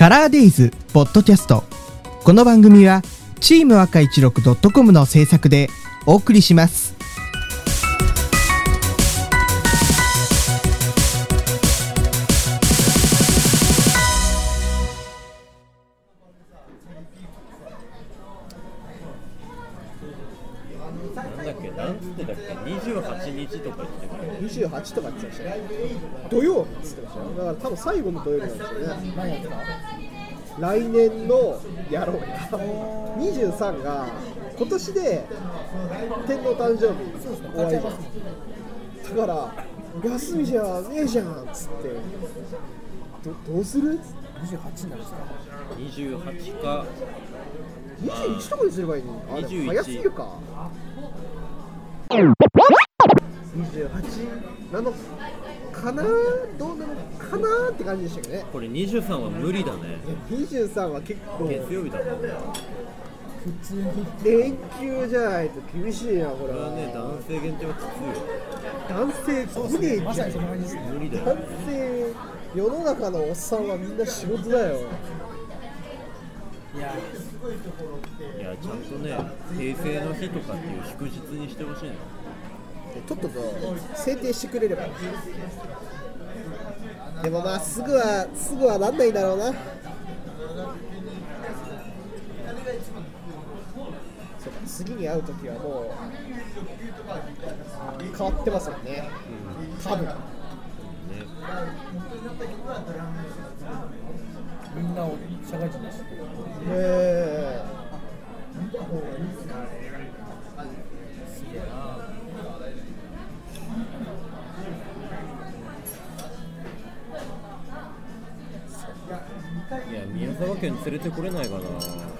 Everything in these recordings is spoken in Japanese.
カラーデイズポッドキャスト。この番組はチーム赤16 .com の制作でお送りします。 なんつってたっけ、28日とか言ってたから 28とか言ってましたね。土曜日って言ってましたよ。だから多分最後の土曜日なんですよね。 何やってた？ 来年のやろうや23が今年で天皇誕生日終わりじゃん。だから休みじゃねえじゃんっつってどうする？ 28になるんですか 28か 21とかにすればいいの？あ、でも早すぎるか。28なのかな、どうなのかなって感じでしたけどね。 これ23は無理だね。 23は結構月曜日だもんね。 普通に連休じゃないと厳しいな、これは。 これはね、男性限定はきついよ。 男性そうですね、まさにそんな感じですね。 無理だよ。 男性、世の中のおっさんはみんな仕事だよ。 いや、 ちゃんとね、平成の日とかっていう祝日にしてほしいの。 とっとと制定してくれれば。でもまあすぐはなんないんだろうな。そうか、次に会うときはもう変わってますよね、多分。 みんなを社会人です。すげえな。 いや、宮沢県連れてこれないかな。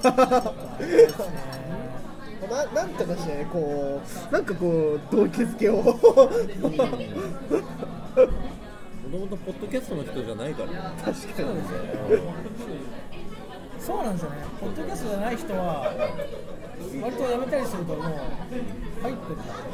なんとかしてね、こうなんかこう動機づけをもともとポッドキャストの人じゃないから。 確かにそうなんですよね。ポッドキャストじゃない人は割とやめたりするともう入ってる。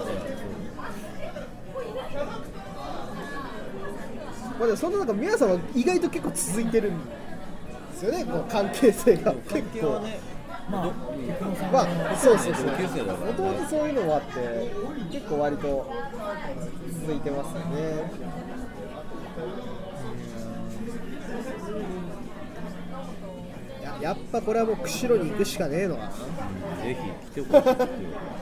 まあでもそんな中、宮さんは意外と結構続いてるんですよね、こう関係性が結構。 まあ、 そうも同級生だからね。 ともとそういうのもあって結構割と続いてますよね。やっぱこれはもう釧路に行くしかねえのかな。 ぜひ来てほしいっていうか。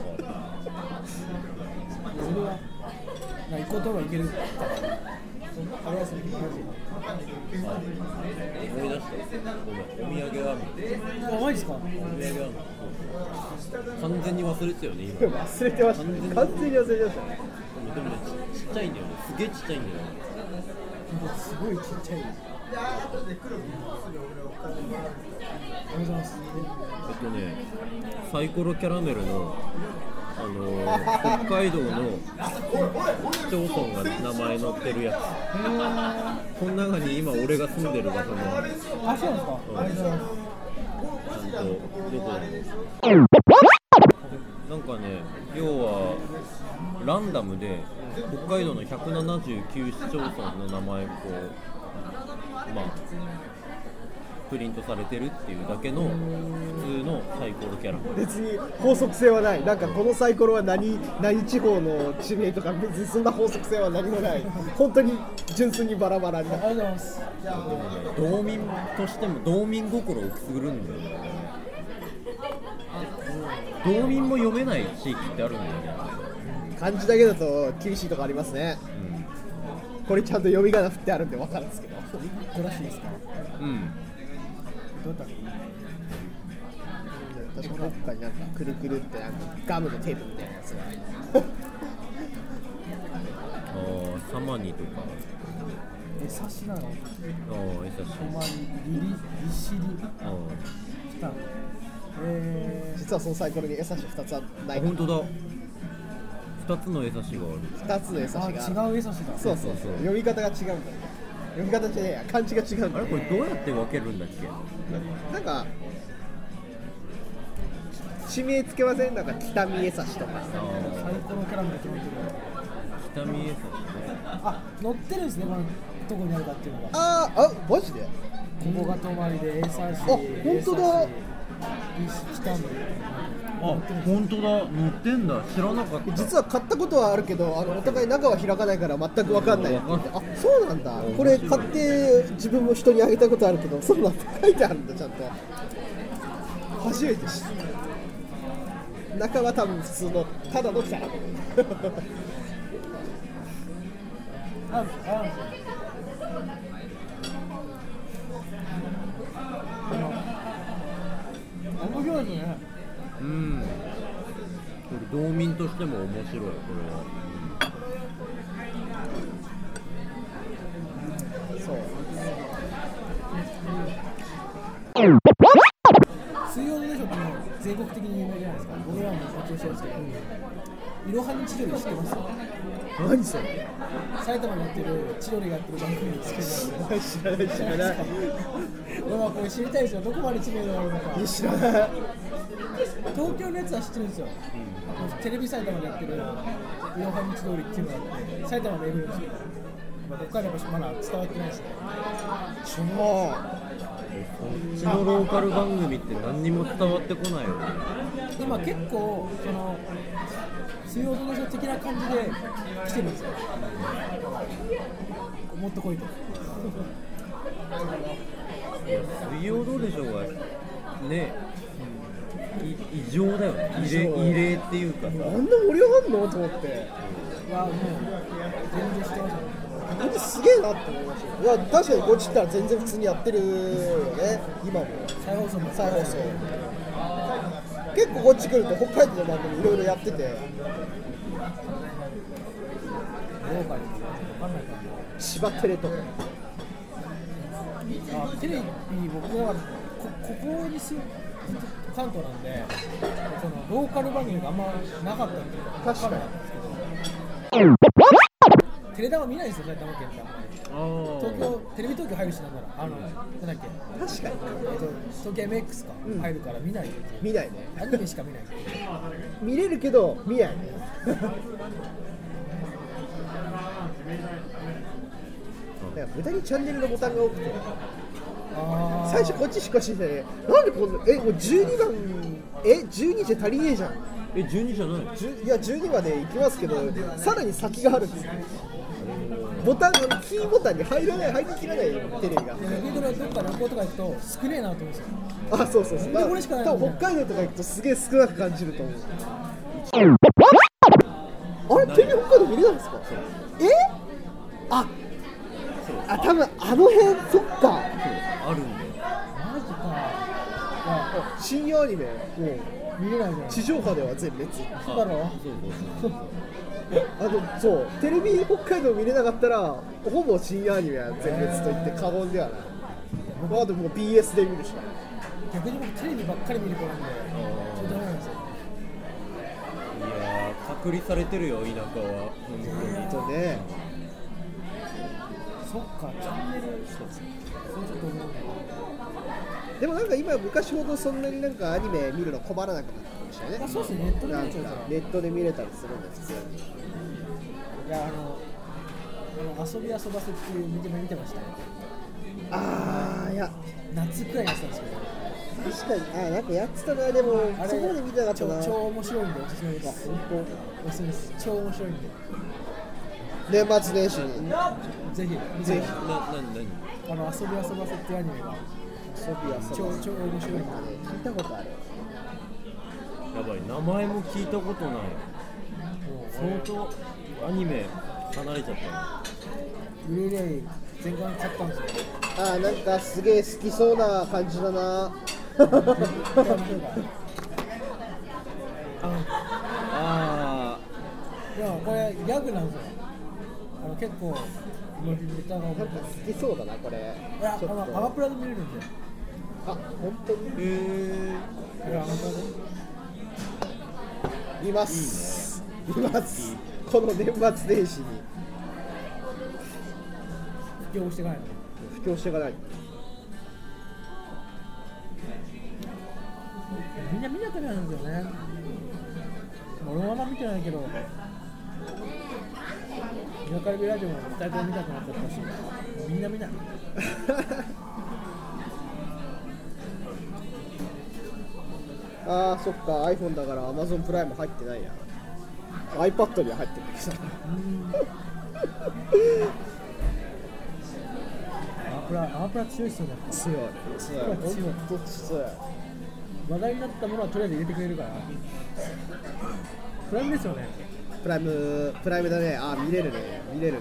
それは行こうとも行ける。あれはそれ思い出した。ごめん、お土産はあ、マジですか？ お土産は完全に忘れてたよね、今。 忘れてましたね。完全に忘れてましたね。 でもね、ちっちゃいんだよね。すげえちっちゃいんだよね。 すごいちっちゃいです。ありがとうございます。 サイコロキャラメルの北海道の市町村が名前載ってるやつ。この中に今俺が住んでる場所もある。 あ、そうなんですか？ありがとうございます。 ちゃんとどこだろう。なんかね、要はランダムで北海道の179市町村の名前をこうプリントされてるっていうだけの普通のサイコロキャラ。 別に法則性はない。なんかこのサイコロは何地方の地名とか別にそんな法則性は何もない。本当に純粋にバラバラになって。 ありがとうございます。 道民としても道民心をくすぐるんだよね。道民も読めない地域ってあるんだよね。 漢字だけだと厳しいとこありますね。これちゃんと読み仮名振ってあるんで分かるんですけど。 これらしいですか？ うん。 どうだったっけ？ 確かどっかになんかくるくるってなんかガムのテープみたいなやつがサマニとか。 エサシなの？ エサシ。 トマリリシリ来た。 実はそのサイコロにエサシ2つはない。 本当だ。2つのエサシがある。 2つのエサシがある。 違うエサシだ。 そう読み方が違うんだよ。読み方じゃねえや、漢字が違うんだよ。 あれこれどうやって分けるんだっけ？ なんか地名つけません？なんか北見エサシとか。 サイコロキャラメル決めてる。 北見エサシ。 あ、載ってるんですね、このどこにあるかっていうのが。 あ、マジで？ ここが泊まりで A3 市、 本当だ B 市北村。 あ、本当だ、乗ってんだ、知らなかった。 実は買ったことはあるけど、お互い中は開かないから全く分かんないって言って、あ、そうなんだ、これ買って自分も人にあげたことあるけど、そうなんだ、書いてあるんだ、ちゃんと。初めて知った。中は多分普通のただのキャラ。 面白いですね。 うん。これ道民としても面白い、これは。 そう。 水曜どうでしょうって全国的に有名じゃないですか。僕らも活動してるんですけど、いろはに千鳥知ってます？ 何それ？ 埼玉にやってる千鳥がやってる番組につけて知らない知らない。 俺はこれ知りたいですよ。どこまで知名度があるのか。 知らない。 東京のやつは知ってるんですよ。テレビ埼玉でやってるいろはに千鳥っていうのがあって埼玉でやるんですけど、北海道はまだ伝わってないですね。 そう。 こっちのローカル番組って何にも伝わってこないよね。 今結構その水曜どうでしょう的な感じで来てるんですよ。もっと来いと。 水曜どうでしょうがね、異常だよね。異例っていうかさ。 あんな盛り上がるのと思って。 いやもう全然してましたね。 なんですげえなって思いましたよ。いや確かにこっち来たら全然普通にやってるよね。今も再放送も再放送。結構こっち来ると北海道の番組いろいろやってて。 ローカル分かんないから千葉テレとか。 テレビ僕はここに住む関東なんでそのローカル番組があんまなかったっていうか確かに分かんなかったんですけどテレダは見ないんですよ埼玉県ってあんまり東京テレビ東京入るしなんならなんだっけ確かに。 東京 MX か、入るから見ないっていう見ないね。 アニメしか見ないっていう見れるけど見ないね。なんか無駄にチャンネルのボタンが多くて、最初こっちしかしてないね。なんでこんなもう12番12じゃ足りねえじゃん。 12じゃない？ いや12まで行きますけど、さらに先があるんですよ。ボタンがキーボタンに入りきらないテレビが。 で僕らどっか旅行とか行くと少ねえなと思うんですよ。 あ、そうそうそう。 これしかない多分北海道とか行くとすげえ少なく感じると思う。あれテレビ北海道見れたんですか？あ、多分あの辺そっか。 あるんだよ。 マジか。 深夜アニメもう見れないじゃん。 地上波では全滅。 そうだろ。 そうテレビ北海道見れなかったらほぼ深夜アニメは全滅と言って過言ではない。あともう BS で見るしかない。 逆に僕テレビばっかり見る子なんでそれダメなんですよ。 いやー、隔離されてるよ、田舎は。 ね。 そっか、チャンネルそうちょっと思う。 でもなんか今昔ほどそんなになんかアニメ見るの困らなくなったかもしれないね。 そうですね、ネットでなんか見れちゃうから。 ネットで見れたりするんだ普通に。 いや遊び遊ばせっていう見てましたね。 いや夏くらいやってたんですけど。 確かになんかやってたな。でもそこまで見てなかったな。 超面白いんでおすすめです。おすすめです。超面白いんで。 年末年始にぜひぜひ何遊び遊ばせっていうアニメが超面白いんで。 聞いたことある。 やばい、名前も聞いたことない。相当アニメ離れちゃったな。 ブルーレイ全巻買ったんですよ。 なんかすげえ好きそうな感じだな。 いやこれギャグなんですよ。結構ネタがなんか好きそうだなこれ。 いやちょっとアマプラで見れるんで。 本当に。 いやアマプラで見ます見ますこの年末年始に布教していかないの。 布教していかない。 みんな見なくなるんですよね。俺もあんま見てないけど田舎レビラジオも2人とも見たくなっちゃったしみんな見ない。 ああそっか iPhone だから Amazon プライム入ってないや iPad には入ってるけどさアープラ強いっすよね。 強いほんと強い話題になったものはとりあえず入れてくれるからプライムですよね。 プライムだね。あー見れるね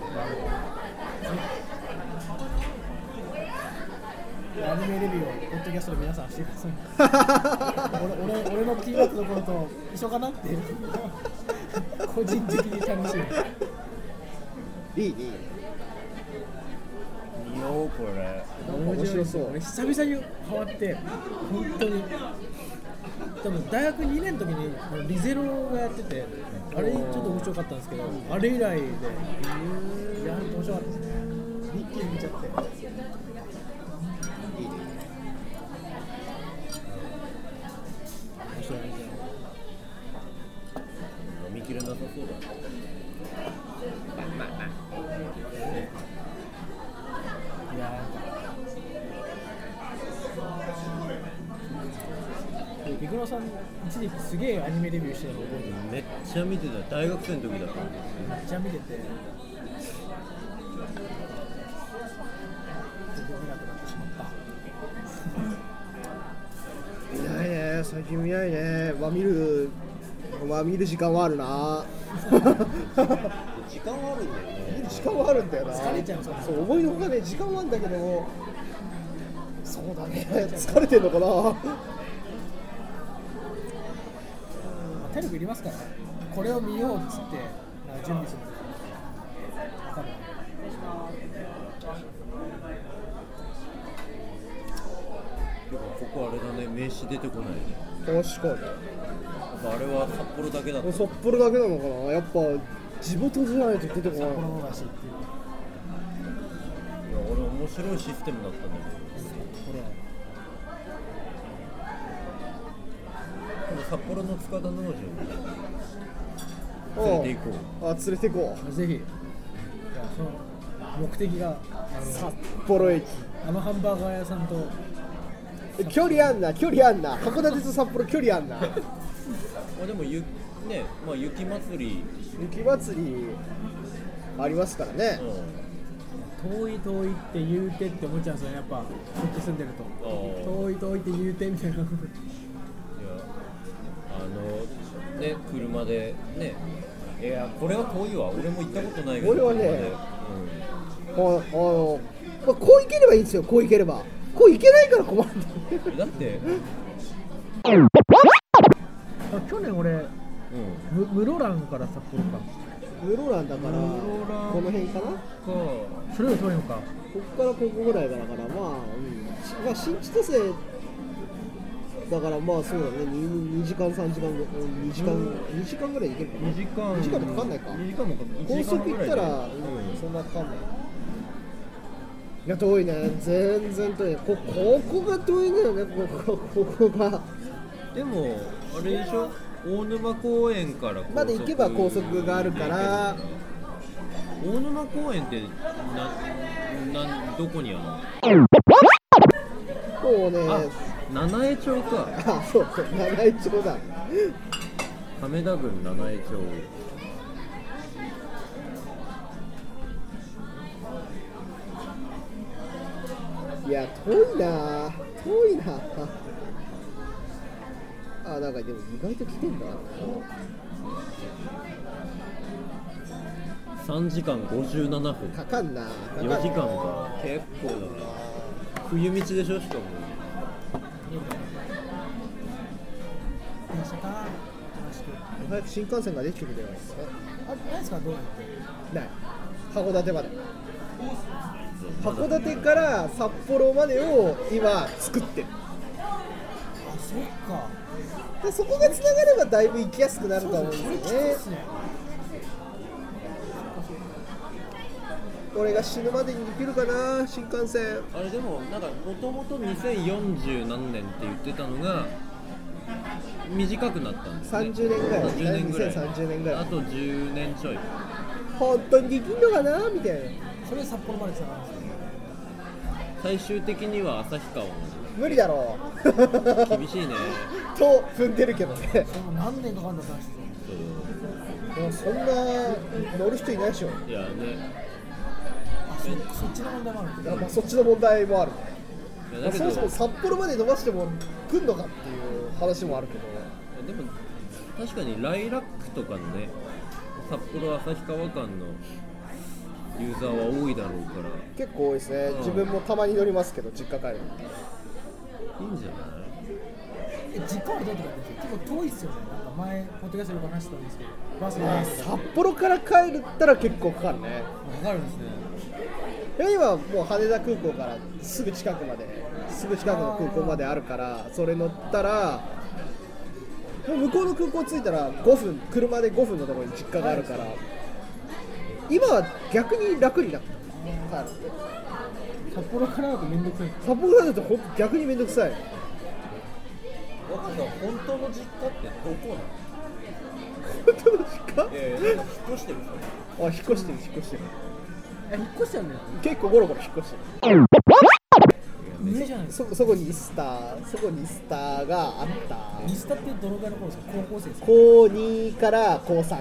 アニメレビューをポッドキャストで皆さんしてください俺の気になったところと一緒かなって個人的に楽しい。 いい見ようこれ。 面白そう俺久々に変わって本当に多分大学2年の時にリゼロがやっててあれちょっと面白かったんですけどあれ以来でいや面白かったですね。一気に見ちゃって面白い飲みきれなさそうだね。 いやなんかビクノさん一時期すげえアニメレビューしてたの覚えてる。 めっちゃ見てた。大学生の時だった。 めっちゃ見てて読めなくなってしまった。 見ないね最近見ないね。見る時間はあるな時間はあるんだよね。 見る時間はあるんだよな。 疲れちゃうそう思いのほかね時間はあるんだけどもそうだね疲れてんのかな体力いりますからね。これを見ようっつってなんか準備する分かる。 ここあれだね、名刺出てこないね。 確かにあれは札幌だけだった。 札幌だけなのかな。やっぱ地元じゃないと出てこない。 札幌のらしいっていう。 いや俺面白いシステムだったんだけこれど、札幌の塚田農場に連れて行こう。 連れて行こぜひ。いやその目的が札幌駅あのハンバーガー屋さんと距離あんな函館と札幌距離あんなまあでもね、まあ、雪祭り、 ありますからね、 遠いって言うてって思っちゃうんですよね。やっぱこっち住んでると遠いって言うてみたいな。 いやね、車でね、いやこれは遠いわ。俺も行ったことないけど。 俺はね車でこう行ければいいんですよ。こう行ければこう行けないから困るんだよだって去年俺室蘭から札幌か。 室蘭だからこの辺かな。 それより遠いのか。 ここからここぐらいだからまあ新千歳だからまあそうだね。2時間3時間2時間ぐらい行けるかな。2時間もかかんないか。 2時間もかかんない。 高速行ったらそんなかかんない。いや遠いね。全然遠いね。ここが遠いんだよね。ここがでもあれでしょ、大沼公園からまで行けば高速があるから。 大沼公園ってどこにあるの？ もうね七重町か。 そう七重町だ。 亀田郡七重町。 いや遠いななんかでも意外と来てんだ。 3時間57分。 かかんな。 4時間か。結構だな。冬道でしょしかも。 電車か。 早く新幹線ができてくれないですか。 ないですかどうやって。 ない。函館まで。函館から札幌までを今作ってる。 あ、そっか。 でそこがつながればだいぶ行きやすくなると思うんですよね。俺が死ぬまでに行けるかな新幹線。 あれでもなんかもともと2040何年って言ってたのが短くなったんですね。 30年ぐらい、 10年ぐらい。 2030年ぐらい。 あと10年ちょい。 本当にできんのかなみたいな。 それ札幌までつながるんですよ。 最終的には旭川まで。 無理だろ厳しいね。 うと踏んでるけどね。 でも何年かかるんだって話ですよ。 でもそんな乗る人いないでしょ。 いやね。 そっちの問題もあるんいやまあそっちの問題もある。 いやだけどそもそも札幌まで伸ばしても来んのかっていう話もあるけど。 でも確かにライラックとかのね、札幌旭川間のユーザーは多いだろうから結構多いですね。自分もたまに乗りますけど実家帰る。 いいんじゃない？ 実家はどうやって帰ってるんですか？結構遠いっすよね。なんか前ポッドキャストで話したんですけど、バスで札幌から帰るったら結構かかるね。 かかるんですね。 今もう羽田空港からすぐ近くの空港まであるからそれ乗ったらもう向こうの空港着いたら5分車で5分のところに実家があるから、今は逆に楽になった帰る。 札幌からだとめんどくさい。 札幌だと逆にめんどくさい。 若さん、本当の実家ってどこなの？ 本当の実家？ なんか引っ越してるでしあ、引っ越してる。 引っ越しちゃうんだよ。 結構ゴロゴロ引っ越してる。 上じゃないですか。 そこにスターがあった。 ミスタってどのぐらいの頃ですか？高校生ですか？ 高2から高3。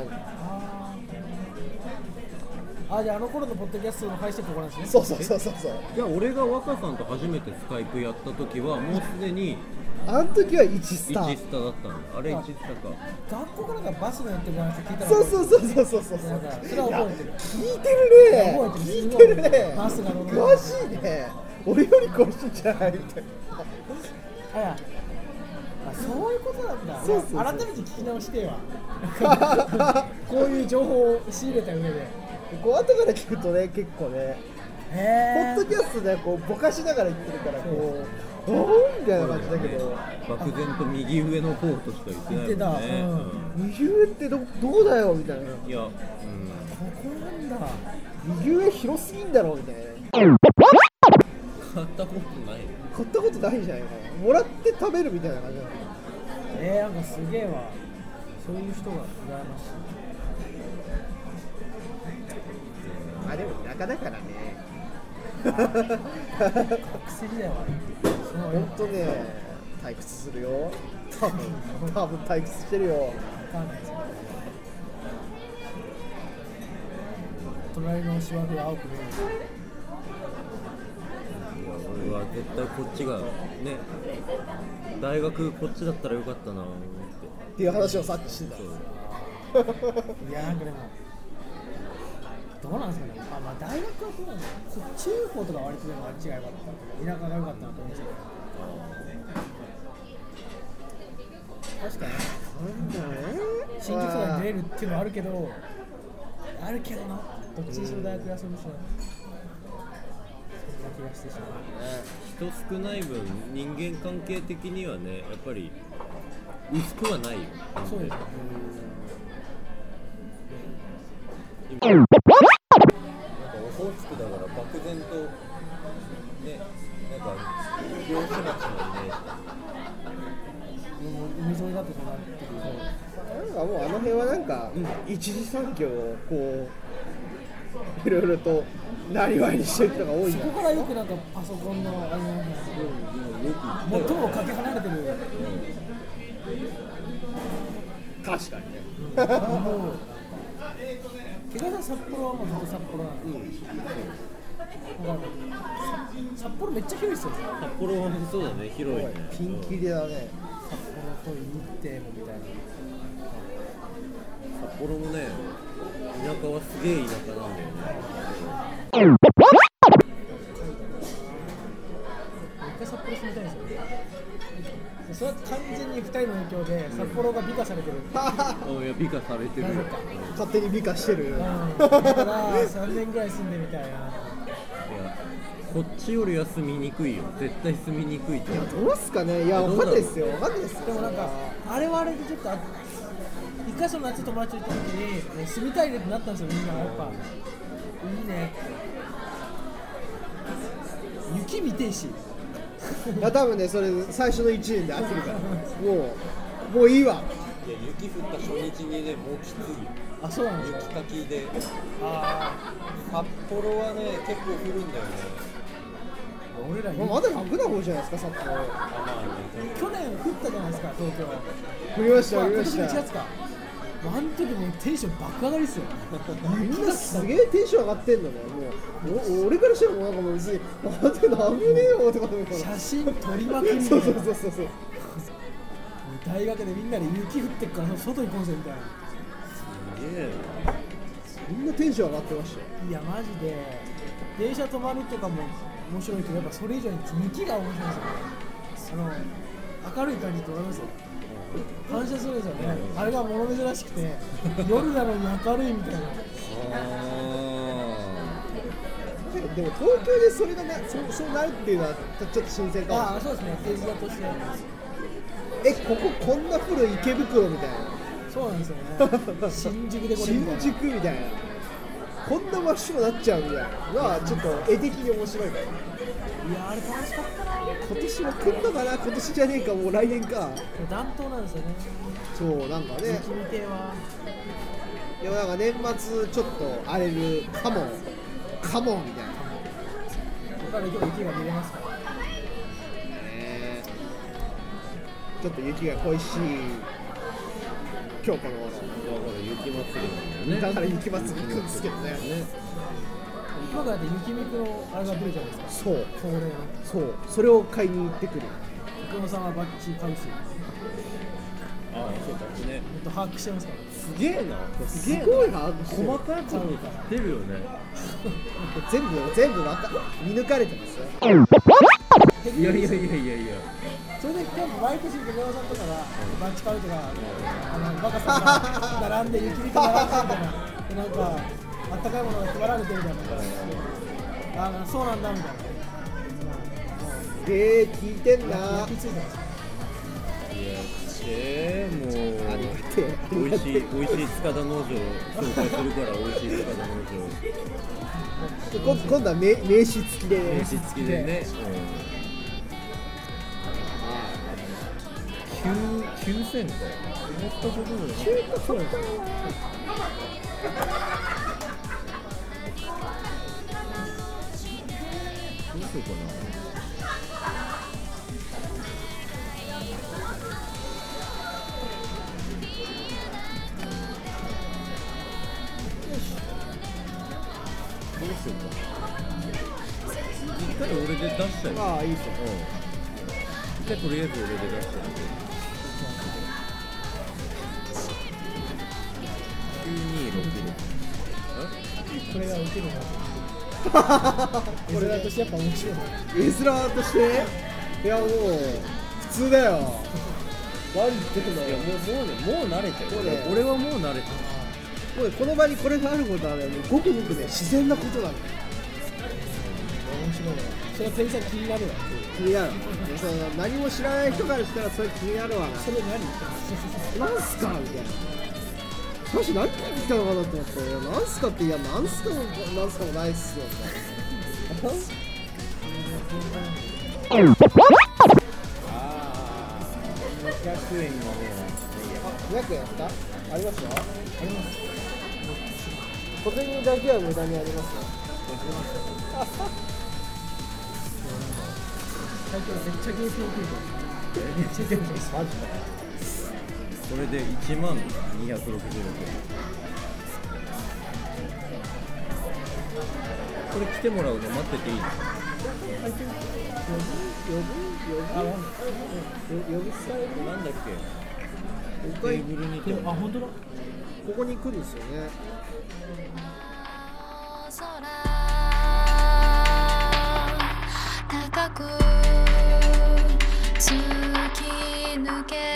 じゃああの頃のポッドキャストの配信ここなんですね。 そう。 ょ。いや、俺が若さんと初めてスカイプやった時はもうすでにあの時は1スタ 1 ー。 スタだったの。あれ1スタか。 学校からなんかバスのやってる話聞いたらそう。 なんかそれは覚えてる。 聞いてるね。 バスが乗る詳しいね。俺より詳しいんじゃないみたいな。 そういうことなんだ。 そう改めて聞き直しては。こういう情報を仕入れた上で。 こう後から聞くとね結構ね、ポッドキャストでこうぼかしながら言ってるからこうおーみたいな感じだけど、 漠然と右上の方としか言ってないもんね。 右上ってどうだよみたいな。 いや、 ここなんだ。 右上広すぎんだろみたいな。 買ったことない。 買ったことないんじゃないかな。もらって食べるみたいな感じなの。 なんかすげえわ。そういう人が羨ましい。 でも田舎だからね。 学生時代はほんとね退屈するよ。多分退屈してるよ。 わかんないですよ。隣の芝生青く見える。 俺は絶対こっちがね、大学こっちだったらよかったなっていう話をさっきしてた。 いやなんかでもどうなんですかね。大学はどうなんですか。中高とか割とでもあっちが良かった。田舎が良かったなと思うんですけど。確かに新宿とかに出れるっていうのはあるけどな。どっちにしろ大学で遊ぶしな。そんな気がしてしまう。 人少ない分人間関係的にはね、やっぱり薄くはないよ。 そうですね。 なんかオホーツクだから漠然とね、なんか漁師町のイメージ。 海沿いだとそうなってくる。 なんかもうあの辺はなんか一次産業をこういろいろとなりわいにしてる人が多いんだ。 そこからよくなんかパソコンのあれなんですけど、最もかけ離れてる。 確かにね。 木田さん札幌はもうずっと札幌なんで、札幌めっちゃ広いですよね。 札幌はそうだね、広いね。 ピンキリだね。 札幌と日程もみたいな。 札幌もね、田舎はすげえ田舎なんだよね。 一回札幌住みたいんですよね。それは完全に2人の影響で札幌が美化されてる。 いや、美化されてる。 勝手に美化してる。 だから3年ぐらい住んでみたいな。 いや、こっちよりは住みにくいよ。絶対住みにくいと思う。 どうすかね。いや、わかんないですよ。 でもなんかあれはあれでちょっと一回その夏友達と行った時に住みたいねってなったんですよ。みんなやっぱいいね。雪見てえし。 いや多分ねそれ最初の1年で飽きるからもういいわ。 いや、雪降った初日にね、もうきついよ。 あ、そうなんですか。 雪かきで。 あ札幌はね、結構降るんだよね。 俺らまだ楽な方じゃないですか、札幌。 去年降ったじゃないですか、東京。 降りました、降り今年1 ました。 月か。あの時もうテンション爆上がりっすよ。 みんなすげえテンション上がってんのね。もう俺からしたらもうなんかもう別に待って危ねえよとか思うから写真撮りまくりみたいな。 そうそうそうそうそう。 大学でみんなで雪降ってっから外に行こうぜみたいな。 すげえみんなテンション上がってましたよ。 いやマジで電車止まるとかも面白いけど、やっぱそれ以上に雪が面白いですよね。明るい感じってわかりますよ。反射するんですよね。あれが物珍しくて夜なのに明るいみたいな。 でも東京でそれがそうなるっていうのはちょっと新鮮かもしれない。 ああそうですね、手伝としてこここんな古い池袋みたいな。 そうなんですよね。新宿でこれみたいな。 新宿みたいな。こんな真っ白になっちゃうみたいなのはちょっと絵的に面白いから。 いやあれ楽しかったな。 今年は来んのかな、今年じゃねえか、もう来年か。 暖冬なんですよね。 そうなんかね。 雪見亭はでもなんか年末ちょっと荒れるかもみたいな。 ここから今日雪が見れますから。 ちょっと雪が恋しい今日この頃。 だから雪祭りなんだよね。 だから雪祭り行くんですけどね。 今だって雪見くのあれが出るじゃないですか。 そう恒例の。 そうそれを買いに行ってくる。 福野さんはバッチ買うし、 ああ、そうかね。 把握してますから。 すげえな。すげえな。 すごいな、 細かいこと言ってるよね。 全部見抜かれてますよ。 いやいやいやいやいや。 それで今度毎年福野さんとかがバッチ買うとか、バカさんが並んで雪見く並んでみたいな、なんかあったかいものが配られてるみたいな。そうなんだみたいな。 聞いてんな。 焼き付いてます。 もうありがてえ。 美味しい塚田農場紹介するから美味しい塚田農場。 今度は名刺付きで。 名刺付きでね。9000か。もっとちょっとぐらい。 そうなんですよ。 どうしようかな。どうしようか。一回俺で出しちゃう。 ああいいですよ。 一回とりあえず俺で出しちゃう。9266。 これが受けるな。これだとしてやっぱ面白い。 絵面としていやもう普通だよ。何言ってんの。 いやもう慣れてる。 もうね俺はもう慣れてる。 もうねこの場にこれがあることはね、ごくごくね自然なことなの。 面白いわ。それは店員さん気になるわ。 気になる。その何も知らない人からしたらそれ気になるわな。 それ何？ なんすかみたいな。最初何言ってきたのかなと思って、なんすかって、いやなんすかもないっすよみたいな。 200円がね。 200円やったありますよ。あります。小銭だけは無駄にありますよ。 最近めっちゃゲーセン食いてる。めっちゃゲーセン。マジか。 これで1万266円。これ来てもらうの待ってていいの？ 呼び伝えるなんだっけ？ 一回テーブルにて。 あ、本当だ。 ここに来るんですよね。 高く突き抜け